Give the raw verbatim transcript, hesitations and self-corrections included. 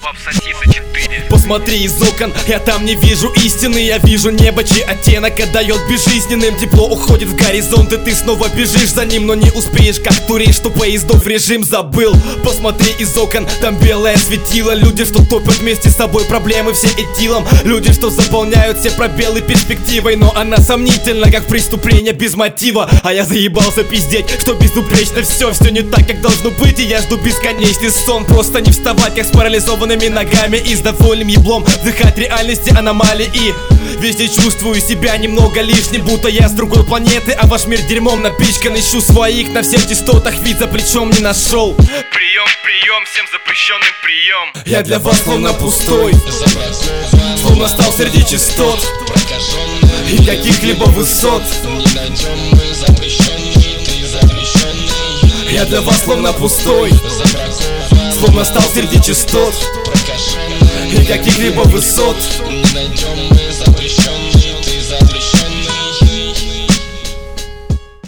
Баб Сосиса четыре. Посмотри из окон, я там не вижу истины. Я вижу небо, чей оттенок отдает безжизненным. Тепло уходит в горизонт, и ты снова бежишь за ним, но не успеешь, как турист, что поездов режим забыл. Посмотри из окон, там белое светило. Люди, что топят вместе с собой проблемы все этилом. Люди, что заполняют все пробелы перспективой. Но она сомнительна, как преступление без мотива. А я заебался пиздеть, что безупречно все. Все не так, как должно быть, и я жду бесконечный сон. Просто не вставать, как с парализованными ногами, и с довольным еблом вдыхать реальности аномалии. И везде чувствую себя немного лишним, будто я с другой планеты, а ваш мир дерьмом напичкан. Ищу своих на всех частотах, вид за плечом не нашел. Прием, прием, всем запрещенным прием. Я для вас словно пустой, словно стал среди частот и каких-либо высот. Я для вас словно пустой, словно стал среди частот и каких-либо высот.